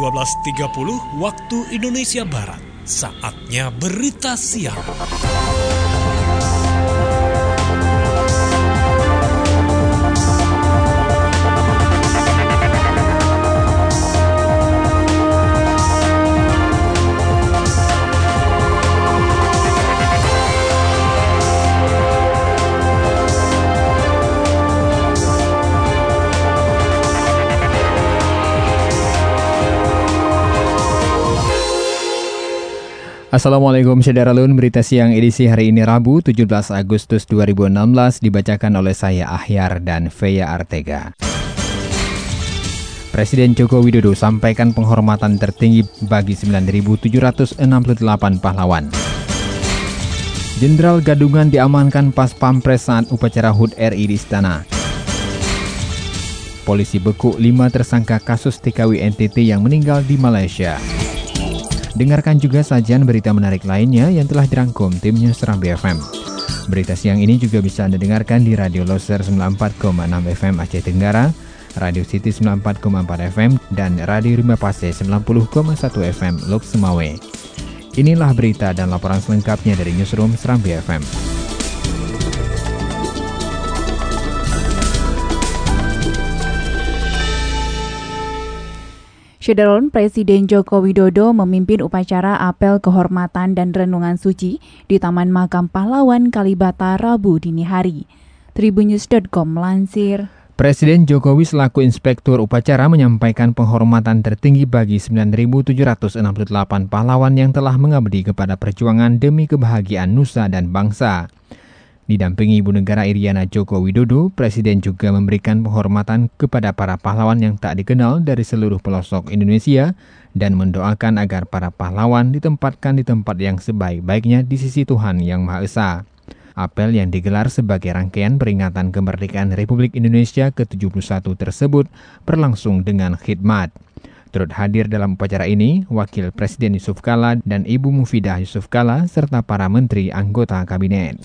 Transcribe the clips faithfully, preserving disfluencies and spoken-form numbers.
dua belas tiga puluh waktu Indonesia Barat. Saatnya berita siang. Assalamualaikum Syederalun, berita siang edisi hari ini Rabu tujuh belas Agustus dua ribu enam belas dibacakan oleh saya Ahyar dan Feya Artega. Presiden Joko Widodo sampaikan penghormatan tertinggi bagi sembilan ribu tujuh ratus enam puluh delapan pahlawan. Jenderal Gadungan diamankan pas Pampres saat upacara H U D R I di Istana. Polisi bekuk lima tersangka kasus T K W N T T yang meninggal di Malaysia. Dengarkan juga sajian berita menarik lainnya yang telah dirangkum tim News Serambi F M. Berita siang ini juga bisa Anda dengarkan di Radio Loser sembilan puluh empat koma enam F M Aceh Tenggara, Radio City sembilan puluh empat koma empat F M, dan Radio Rimba Pase sembilan puluh koma satu F M Lok Semawe. Inilah berita dan laporan selengkapnya dari Newsroom Serambi F M. Syederalun, Presiden Joko Widodo memimpin upacara apel kehormatan dan renungan suci di Taman Makam Pahlawan Kalibata Rabu dini hari. Tribunnews dot com melansir. Presiden Jokowi selaku inspektur upacara menyampaikan penghormatan tertinggi bagi sembilan ribu tujuh ratus enam puluh delapan pahlawan yang telah mengabdi kepada perjuangan demi kebahagiaan nusa dan bangsa. Didampingi Ibu Negara Iriana Joko Widodo, Presiden juga memberikan penghormatan kepada para pahlawan yang tak dikenal dari seluruh pelosok Indonesia dan mendoakan agar para pahlawan ditempatkan di tempat yang sebaik-baiknya di sisi Tuhan Yang Maha Esa. Apel yang digelar sebagai rangkaian peringatan kemerdekaan Republik Indonesia ke tujuh puluh satu tersebut berlangsung dengan khidmat. Turut hadir dalam upacara ini, Wakil Presiden Yusuf Kala dan Ibu Mufidah Yusuf Kala serta para menteri anggota kabinet.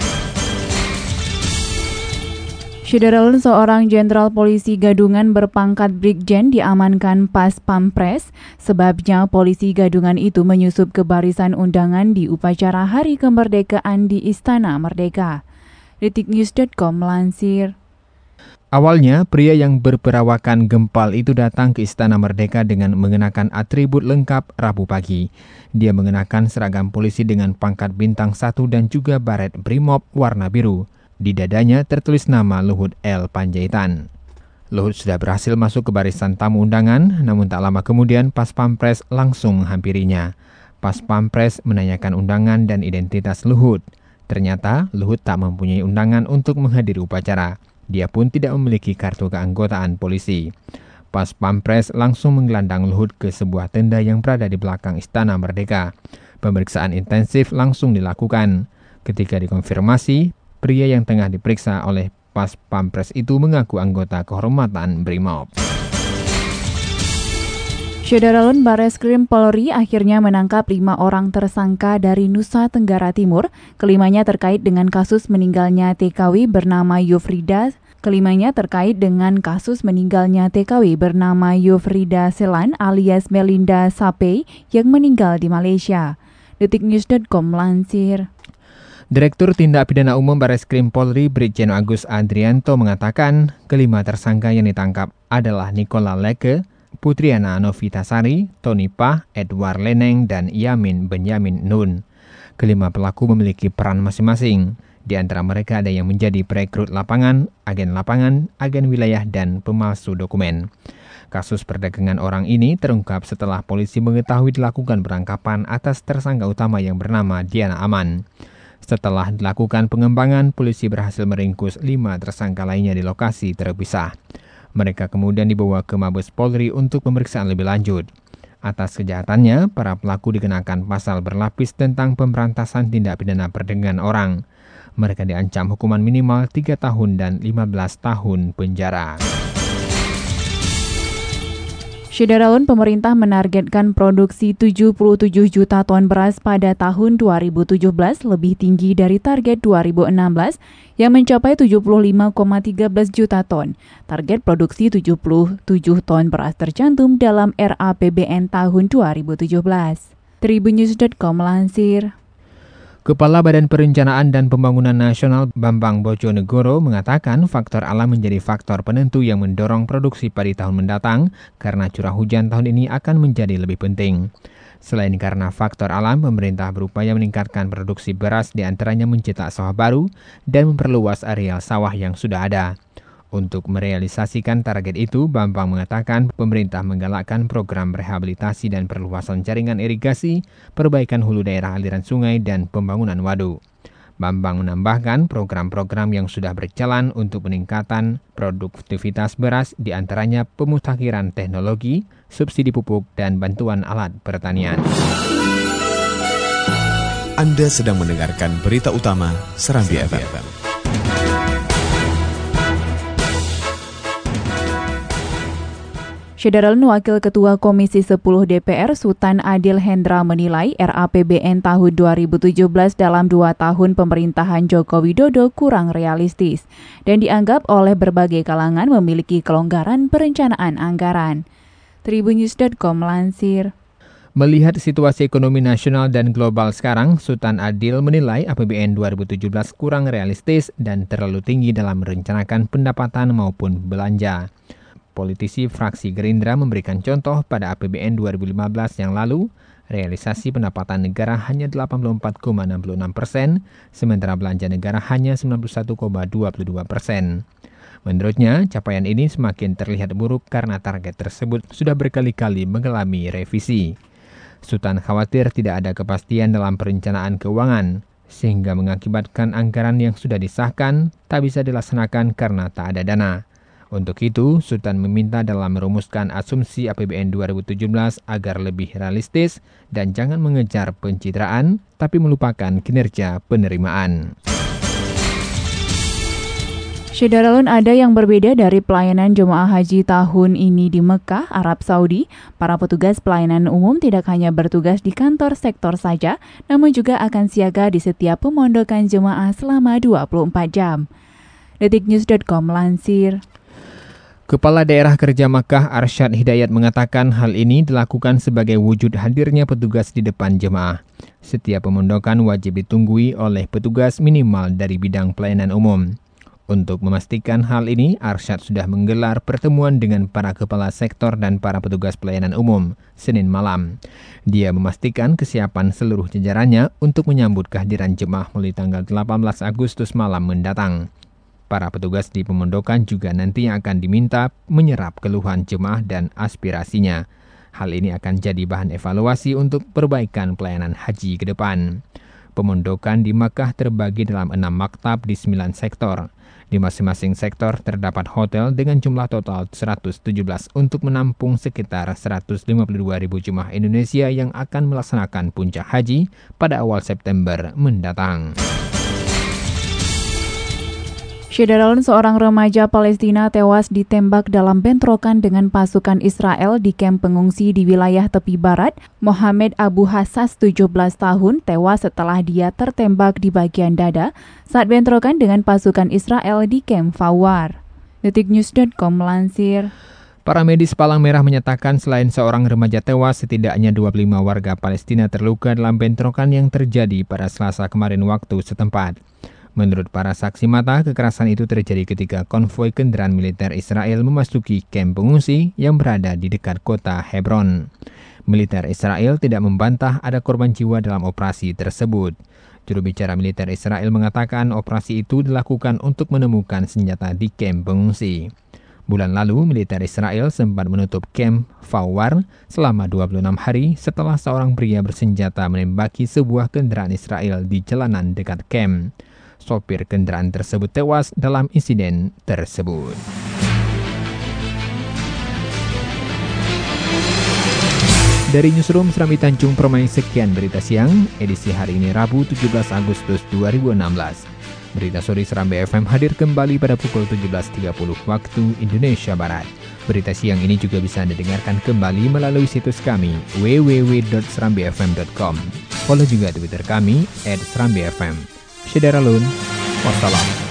Syederalun, seorang jenderal polisi Gadungan berpangkat Brigjen diamankan pas Pampres. Sebabnya polisi Gadungan itu menyusup ke barisan undangan di upacara Hari Kemerdekaan di Istana Merdeka. Detiknews dot com melansir. Awalnya, pria yang berperawakan gempal itu datang ke Istana Merdeka dengan mengenakan atribut lengkap Rabu pagi. Dia mengenakan seragam polisi dengan pangkat bintang satu dan juga baret Brimob warna biru. Di dadanya tertulis nama Luhut L. Panjaitan. Luhut sudah berhasil masuk ke barisan tamu undangan, namun tak lama kemudian Pas Pampres langsung menghampirinya. Pas Pampres menanyakan undangan dan identitas Luhut. Ternyata Luhut tak mempunyai undangan untuk menghadiri upacara. Dia pun tidak memiliki kartu keanggotaan polisi. Pas Pampres langsung menggelandang Luhut ke sebuah tenda yang berada di belakang Istana Merdeka. Pemeriksaan intensif langsung dilakukan. Ketika dikonfirmasi, pria yang tengah diperiksa oleh Pas Pampres itu mengaku anggota kehormatan Brimob. Syederalun, Bareskrim Polri akhirnya menangkap lima orang tersangka dari Nusa Tenggara Timur. Kelimanya terkait dengan kasus meninggalnya T K W bernama Yofrida. Kelimanya terkait dengan kasus meninggalnya T K W bernama Yofrida Selan alias Melinda Sapei yang meninggal di Malaysia. Detiknews dot com melansir. Direktur Tindak Pidana Umum Bareskrim Polri Brigjen Agus Adrianto mengatakan kelima tersangka yang ditangkap adalah Nicola Leke, Putriana Novitasari, Tony Pah, Edward Leneng, dan Yamin Benyamin Nun. Kelima pelaku memiliki peran masing-masing. Di antara mereka ada yang menjadi perekrut lapangan, agen lapangan, agen wilayah, dan pemalsu dokumen. Kasus perdagangan orang ini terungkap setelah polisi mengetahui dilakukan penangkapan atas tersangka utama yang bernama Diana Aman. Setelah dilakukan pengembangan, polisi berhasil meringkus lima tersangka lainnya di lokasi terpisah. Mereka kemudian dibawa ke Mabes Polri untuk pemeriksaan lebih lanjut. Atas kejahatannya, para pelaku dikenakan pasal berlapis tentang pemberantasan tindak pidana perdagangan orang. Mereka diancam hukuman minimal tiga tahun dan lima belas tahun penjara. Syederalun, pemerintah menargetkan produksi tujuh puluh tujuh juta ton beras pada tahun dua ribu tujuh belas, lebih tinggi dari target dua ribu enam belas yang mencapai tujuh puluh lima koma satu tiga juta ton. Target produksi tujuh puluh tujuh ton beras tercantum dalam R A P B N tahun dua ribu tujuh belas. Tribunnews titik com melansir. Kepala Badan Perencanaan dan Pembangunan Nasional Bambang Bojonegoro mengatakan faktor alam menjadi faktor penentu yang mendorong produksi padi tahun mendatang karena curah hujan tahun ini akan menjadi lebih penting. Selain karena faktor alam, pemerintah berupaya meningkatkan produksi beras diantaranya mencetak sawah baru dan memperluas areal sawah yang sudah ada. Untuk merealisasikan target itu, Bambang mengatakan pemerintah menggalakkan program rehabilitasi dan perluasan jaringan irigasi, perbaikan hulu daerah aliran sungai, dan pembangunan waduk. Bambang menambahkan program-program yang sudah berjalan untuk peningkatan produktivitas beras, diantaranya pemutakhiran teknologi, subsidi pupuk, dan bantuan alat pertanian. Anda sedang mendengarkan berita utama Serambi F M. Syederalun, Wakil Ketua Komisi sepuluh D P R Sultan Adil Hendra menilai R A P B N tahun dua ribu tujuh belas dalam dua tahun pemerintahan Joko Widodo kurang realistis dan dianggap oleh berbagai kalangan memiliki kelonggaran perencanaan anggaran. Tribunnews titik com melansir. Melihat situasi ekonomi nasional dan global sekarang, Sultan Adil menilai A P B N dua ribu tujuh belas kurang realistis dan terlalu tinggi dalam merencanakan pendapatan maupun belanja. Politisi fraksi Gerindra memberikan contoh pada A P B N dua ribu lima belas yang lalu, realisasi pendapatan negara hanya delapan puluh empat koma enam enam persen, sementara belanja negara hanya sembilan puluh satu koma dua dua persen. Menurutnya, capaian ini semakin terlihat buruk karena target tersebut sudah berkali-kali mengalami revisi. Sultan khawatir tidak ada kepastian dalam perencanaan keuangan, sehingga mengakibatkan anggaran yang sudah disahkan tak bisa dilaksanakan karena tak ada dana. Untuk itu, Sultan meminta dalam merumuskan asumsi A P B N dua ribu tujuh belas agar lebih realistis dan jangan mengejar pencitraan, tapi melupakan kinerja penerimaan. Syederalun, ada yang berbeda dari pelayanan jemaah haji tahun ini di Mekah, Arab Saudi. Para petugas pelayanan umum tidak hanya bertugas di kantor sektor saja, namun juga akan siaga di setiap pemondokan jemaah selama dua puluh empat jam. Detiknews titik com melansir. Kepala Daerah Kerja Makkah Arsyad Hidayat mengatakan hal ini dilakukan sebagai wujud hadirnya petugas di depan jemaah. Setiap pemondokan wajib ditunggui oleh petugas minimal dari bidang pelayanan umum. Untuk memastikan hal ini, Arsyad sudah menggelar pertemuan dengan para kepala sektor dan para petugas pelayanan umum Senin malam. Dia memastikan kesiapan seluruh jajarannya untuk menyambut kehadiran jemaah mulai tanggal delapan belas Agustus malam mendatang. Para petugas di pemondokan juga nantinya akan diminta menyerap keluhan jemaah dan aspirasinya. Hal ini akan jadi bahan evaluasi untuk perbaikan pelayanan haji ke depan. Pemondokan di Makkah terbagi dalam enam maktab di sembilan sektor. Di masing-masing sektor terdapat hotel dengan jumlah total seratus tujuh belas untuk menampung sekitar seratus lima puluh dua ribu jemaah Indonesia yang akan melaksanakan puncak haji pada awal September mendatang. Syederalun, seorang remaja Palestina tewas ditembak dalam bentrokan dengan pasukan Israel di kamp pengungsi di wilayah tepi barat. Mohamed Abu Hassas, tujuh belas tahun, tewas setelah dia tertembak di bagian dada saat bentrokan dengan pasukan Israel di kamp Fawar. Detiknews titik com melansir. Para medis Palang Merah menyatakan selain seorang remaja tewas, setidaknya dua puluh lima warga Palestina terluka dalam bentrokan yang terjadi pada Selasa kemarin waktu setempat. Menurut para saksi mata, kekerasan itu terjadi ketika konvoi kendaraan militer Israel memasuki kamp pengungsi yang berada di dekat kota Hebron. Militer Israel tidak membantah ada korban jiwa dalam operasi tersebut. Juru bicara militer Israel mengatakan operasi itu dilakukan untuk menemukan senjata di kamp pengungsi. Bulan lalu, militer Israel sempat menutup kamp Fawar selama dua puluh enam hari setelah seorang pria bersenjata menembaki sebuah kendaraan Israel di jalanan dekat kamp. Sopir kendaraan tersebut tewas dalam insiden tersebut. Dari Newsroom Serambi Tanjung Permai, sekian berita siang, edisi hari ini Rabu tujuh belas Agustus dua ribu enam belas. Berita sore Serambi F M hadir kembali pada pukul tujuh belas tiga puluh waktu Indonesia Barat. Berita siang ini juga bisa Anda dengarkan kembali melalui situs kami w w w dot serambi f m dot com. Follow juga Twitter kami at serambi f m. Syederalun, wassalam.